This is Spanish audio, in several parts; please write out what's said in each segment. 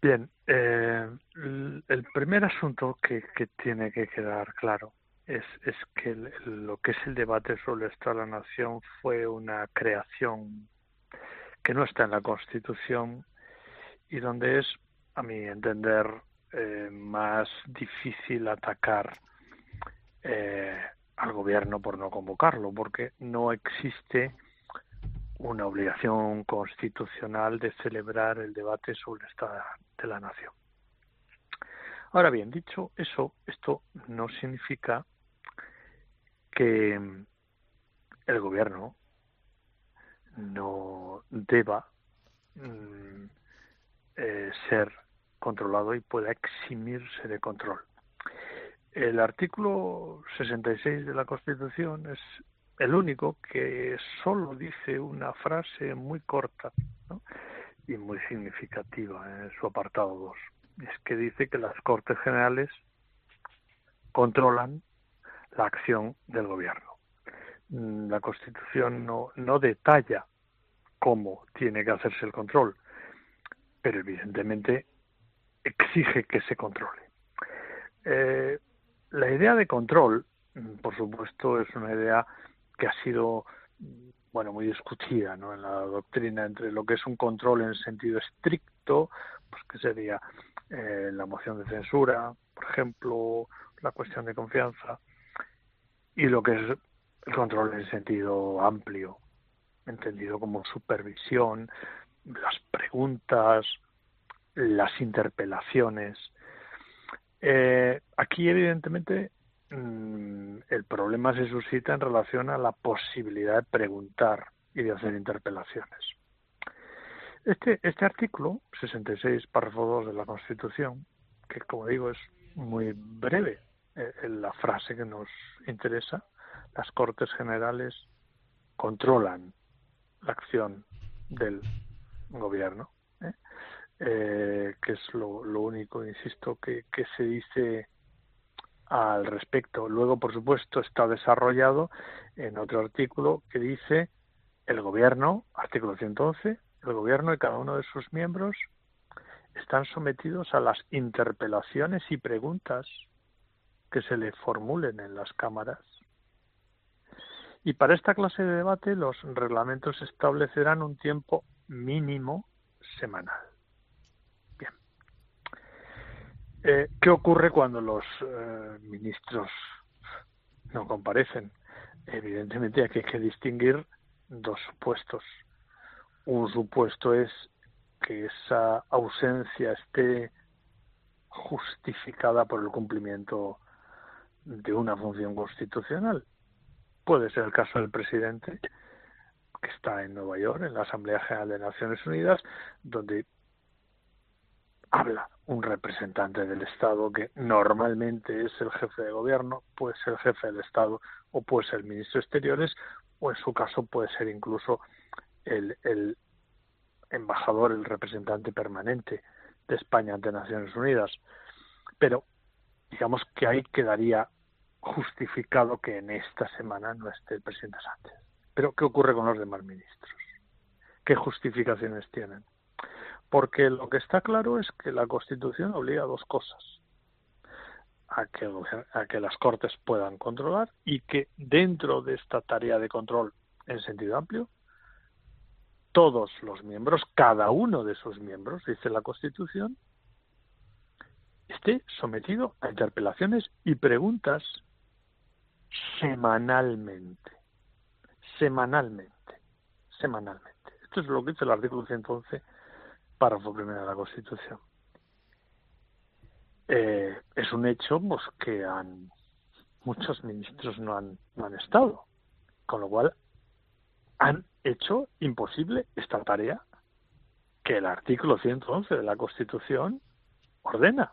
Bien, el primer asunto que tiene que quedar claro es que lo que es el debate sobre el Estado de la Nación fue una creación que no está en la Constitución y donde es, a mi entender, más difícil atacar eh, al gobierno por no convocarlo, porque no existe una obligación constitucional de celebrar el debate sobre el Estado de la Nación. Ahora bien, dicho eso, esto no significa que el gobierno no deba ser controlado y pueda eximirse de control. El artículo 66 de la Constitución es el único que solo dice una frase muy corta, ¿no?, y muy significativa en su apartado 2. Es que dice que las Cortes Generales controlan la acción del gobierno. La Constitución no detalla cómo tiene que hacerse el control, pero evidentemente exige que se controle. La idea de control, por supuesto, es una idea que ha sido muy discutida, ¿no?, en la doctrina, entre lo que es un control en sentido estricto, pues que sería la moción de censura, por ejemplo, la cuestión de confianza, y lo que es el control en sentido amplio, entendido como supervisión, las preguntas, las interpelaciones. Aquí, evidentemente, el problema se suscita en relación a la posibilidad de preguntar y de hacer interpelaciones. Este artículo, 66, párrafo 2 de la Constitución, que como digo es muy breve, la frase que nos interesa: las Cortes Generales controlan la acción del gobierno, que es lo único, insisto, que se dice al respecto. Luego, por supuesto, está desarrollado en otro artículo que dice: el gobierno, artículo 111, el gobierno y cada uno de sus miembros están sometidos a las interpelaciones y preguntas que se le formulen en las cámaras. Y para esta clase de debate los reglamentos establecerán un tiempo mínimo semanal. Bien. ¿Qué ocurre cuando los ministros no comparecen? Evidentemente aquí hay que distinguir dos supuestos. Un supuesto es que esa ausencia esté justificada por el cumplimiento de una función constitucional. Puede ser el caso del presidente, que está en Nueva York, en la Asamblea General de Naciones Unidas, donde habla un representante del Estado que normalmente es el jefe de gobierno, puede ser el jefe del Estado o puede ser el ministro de Exteriores, o en su caso puede ser incluso el embajador, el representante permanente de España ante Naciones Unidas. Pero digamos que ahí quedaría justificado que en esta semana no esté el presidente Sánchez. Pero ¿qué ocurre con los demás ministros? ¿Qué justificaciones tienen? Porque lo que está claro es que la Constitución obliga a dos cosas: a que las Cortes puedan controlar y que dentro de esta tarea de control en sentido amplio, todos los miembros, cada uno de sus miembros, dice la Constitución, esté sometido a interpelaciones y preguntas semanalmente. Semanalmente. Esto es lo que dice el artículo 111, párrafo primero de la Constitución. Es un hecho pues que muchos ministros no han estado, con lo cual han hecho imposible esta tarea que el artículo 111 de la Constitución ordena.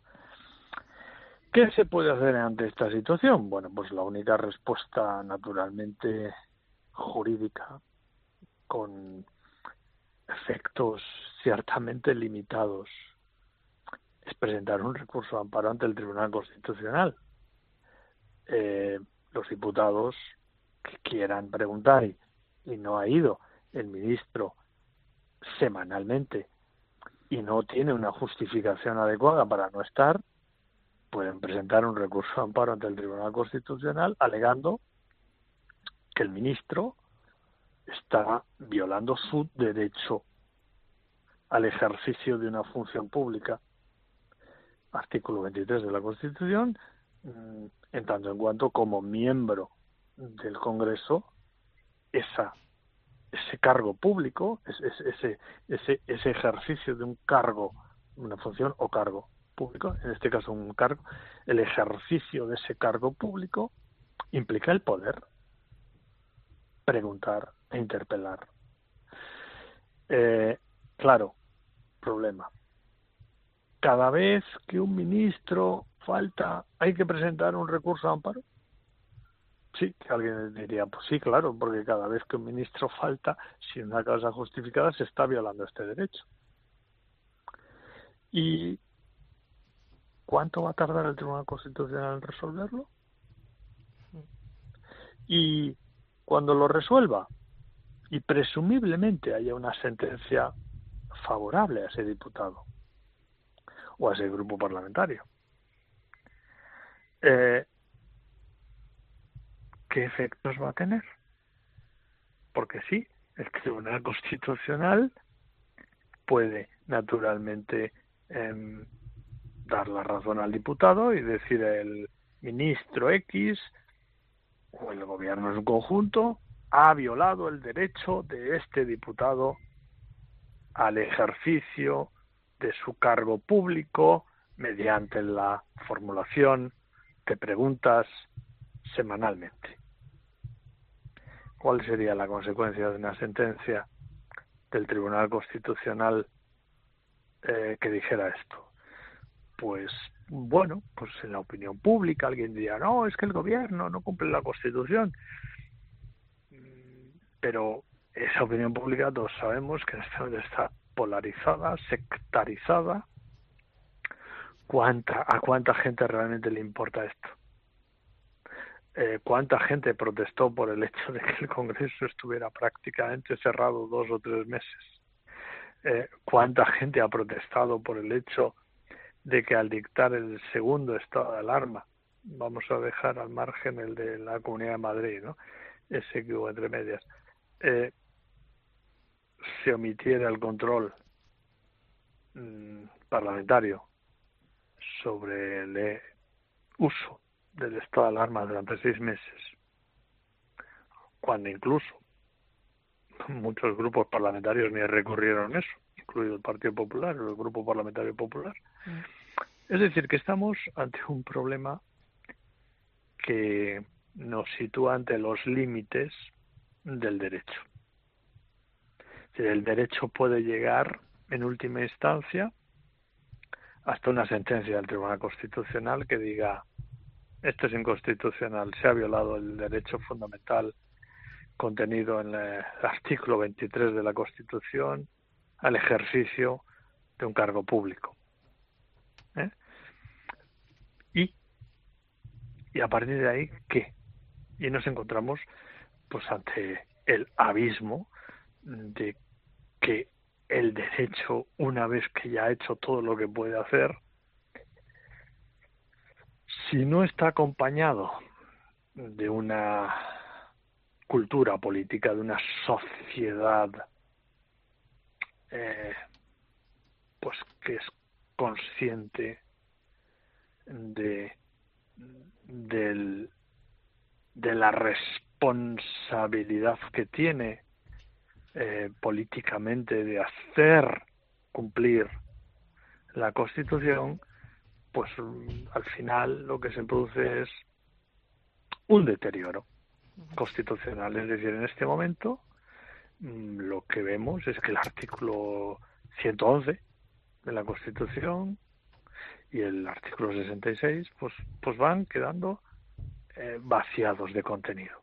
¿Qué se puede hacer ante esta situación? Bueno, pues la única respuesta naturalmente jurídica, con efectos ciertamente limitados, es presentar un recurso de amparo ante el Tribunal Constitucional. Los diputados que quieran preguntar y no ha ido el ministro semanalmente y no tiene una justificación adecuada para no estar, pueden presentar un recurso de amparo ante el Tribunal Constitucional alegando que el ministro está violando su derecho al ejercicio de una función pública, artículo 23 de la Constitución, en tanto en cuanto como miembro del Congreso ese cargo público, ese ejercicio de un cargo, una función o cargo público, en este caso un cargo, el ejercicio de ese cargo público implica el poder preguntar e interpelar. Claro, problema. Cada vez que un ministro falta, ¿hay que presentar un recurso de amparo? Sí, que alguien diría, pues sí, claro, porque cada vez que un ministro falta, sin una causa justificada, se está violando este derecho. ¿Y cuánto va a tardar el Tribunal Constitucional en resolverlo? Y cuando lo resuelva, y presumiblemente haya una sentencia favorable a ese diputado o a ese grupo parlamentario, ¿qué efectos va a tener? Porque sí, el Tribunal Constitucional puede naturalmente dar la razón al diputado y decir el ministro X o el gobierno en su conjunto ha violado el derecho de este diputado al ejercicio de su cargo público mediante la formulación de preguntas semanalmente. ¿Cuál sería la consecuencia de una sentencia del Tribunal Constitucional que dijera esto? Pues bueno, pues en la opinión pública alguien diría, no, es que el gobierno no cumple la Constitución. Pero esa opinión pública todos sabemos que está polarizada, sectarizada. ¿A cuánta gente realmente le importa esto? ¿Cuánta gente protestó por el hecho de que el Congreso estuviera prácticamente cerrado 2 o 3 meses? ¿Cuánta gente ha protestado por el hecho de que al dictar el segundo estado de alarma, vamos a dejar al margen el de la Comunidad de Madrid, ¿no? Ese que hubo entre medias, se omitiera el control parlamentario sobre el uso del estado de alarma durante 6 meses, cuando incluso muchos grupos parlamentarios ni recurrieron a eso, incluido el Partido Popular o el Grupo Parlamentario Popular? Es decir, que estamos ante un problema que nos sitúa ante los límites del derecho. El derecho puede llegar, en última instancia, hasta una sentencia del Tribunal Constitucional que diga esto es inconstitucional, se ha violado el derecho fundamental contenido en el artículo 23 de la Constitución al ejercicio de un cargo público. Y a partir de ahí, ¿qué? Y nos encontramos pues ante el abismo de que el derecho, una vez que ya ha hecho todo lo que puede hacer, si no está acompañado de una cultura política, de una sociedad pues que es consciente de la responsabilidad que tiene políticamente de hacer cumplir la Constitución, pues al final lo que se produce es un deterioro constitucional. Es decir, en este momento lo que vemos es que el artículo 111 de la Constitución y el artículo 66 pues van quedando vaciados de contenido.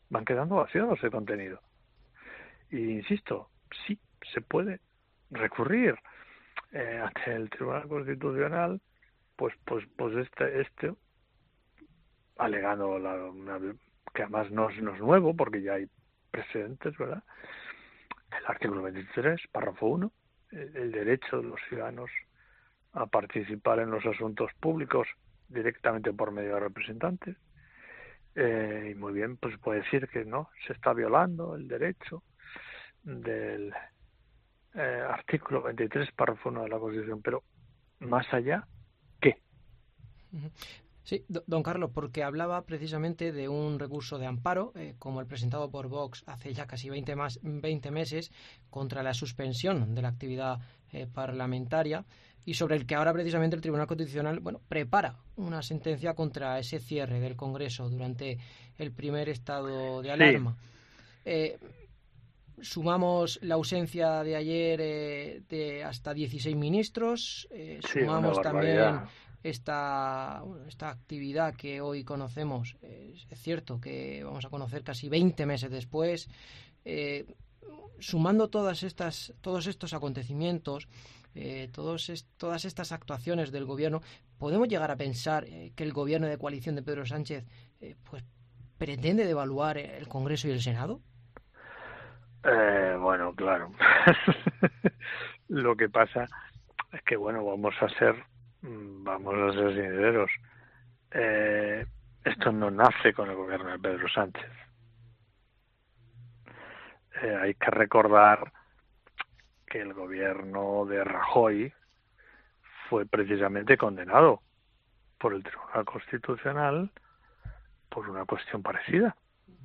Y insisto, sí, se puede recurrir ante el Tribunal Constitucional, pues este alegando que además no es nuevo, porque ya hay precedentes, ¿verdad? El artículo 23, párrafo 1, el derecho de los ciudadanos a participar en los asuntos públicos directamente por medio de representantes. Y muy bien, pues puede decir que no, se está violando el derecho del artículo 23, párrafo 1 de la Constitución, pero más allá, ¿qué? Sí, don Carlos, porque hablaba precisamente de un recurso de amparo, como el presentado por Vox hace ya casi 20 meses, contra la suspensión de la actividad parlamentaria, y sobre el que ahora precisamente el Tribunal Constitucional, bueno, prepara una sentencia contra ese cierre del Congreso durante el primer estado de Sí, alarma. Sumamos la ausencia de ayer de hasta 16 ministros, sí, una sumamos también barbaridad. esta actividad que hoy conocemos. Es cierto que vamos a conocer casi 20 meses después. Sumando todos estos acontecimientos, todas estas actuaciones del gobierno, podemos llegar a pensar que el gobierno de coalición de Pedro Sánchez pues pretende devaluar el Congreso y el Senado. Bueno, claro. Lo que pasa es que, bueno, vamos a ser sinceros. Esto no nace con el gobierno de Pedro Sánchez. Hay que recordar que el gobierno de Rajoy fue precisamente condenado por el Tribunal Constitucional por una cuestión parecida.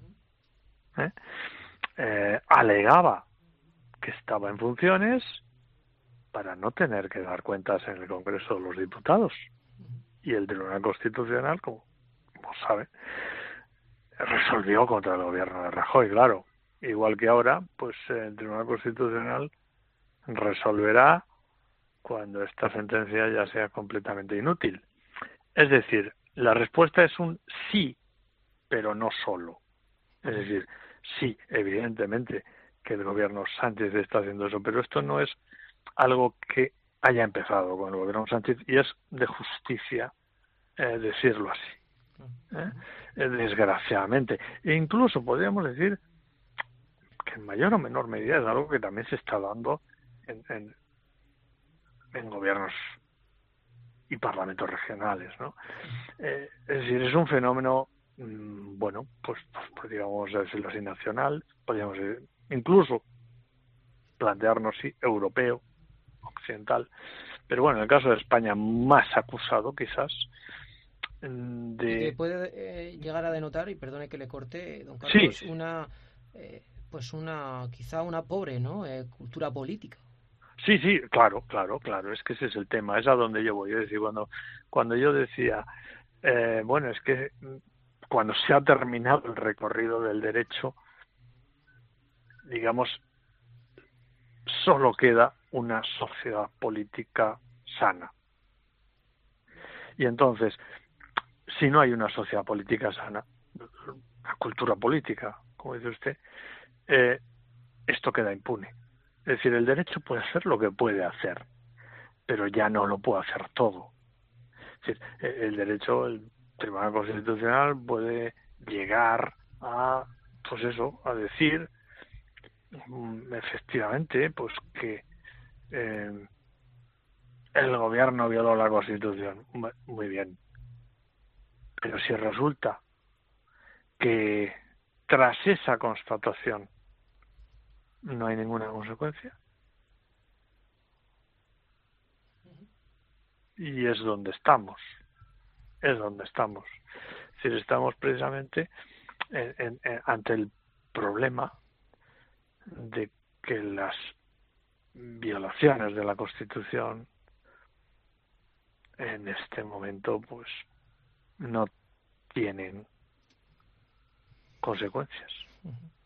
Alegaba que estaba en funciones para no tener que dar cuentas en el Congreso de los Diputados. Y el Tribunal Constitucional, como sabe, resolvió contra el gobierno de Rajoy, claro. Igual que ahora, pues el Tribunal Constitucional resolverá cuando esta sentencia ya sea completamente inútil. Es decir, la respuesta es un sí, pero no solo. Es decir, sí, evidentemente que el gobierno Sánchez está haciendo eso, pero esto no es algo que haya empezado con el gobierno Sánchez y es de justicia decirlo así. Desgraciadamente. E incluso podríamos decir que en mayor o menor medida es algo que también se está dando en gobiernos y parlamentos regionales, ¿no? Es decir, es un fenómeno, bueno, pues digamos decirlo así, nacional, podríamos decir, incluso plantearnos sí, europeo, occidental, pero bueno, en el caso de España más acusado quizás Y que de... puede llegar a denotar, y perdone que le corte, don Sí, Carlos, quizá una pobre, ¿no? Cultura política. sí, sí, claro, es que ese es el tema, es a donde yo voy. Es decir, cuando yo decía, bueno, es que cuando se ha terminado el recorrido del derecho, digamos, solo queda una sociedad política sana. Y entonces, si no hay una sociedad política sana, una cultura política, como dice usted, esto queda impune. Es decir, el derecho puede hacer lo que puede hacer, pero ya no lo puede hacer todo. Es decir, el derecho, el Tribunal Constitucional puede llegar a, pues eso, a decir efectivamente, pues que el gobierno violó la Constitución. Muy bien. Pero si resulta que tras esa constatación no hay ninguna consecuencia, y es donde estamos. Es donde estamos. Es decir, estamos precisamente ante el problema de que las violaciones de la Constitución en este momento pues no tienen consecuencias.